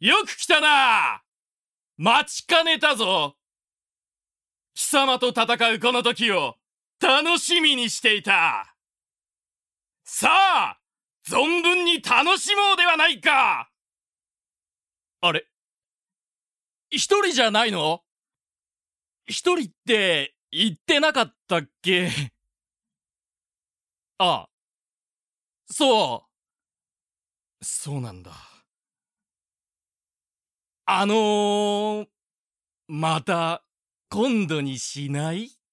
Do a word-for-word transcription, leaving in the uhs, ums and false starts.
よく来たな。待ちかねたぞ。貴様と戦うこの時を楽しみにしていた。さあ、存分に楽しもうではないか。あれ、一人じゃないの？一人って言ってなかったっけ？ああ、そう。そうなんだ。あのー、また今度にしない？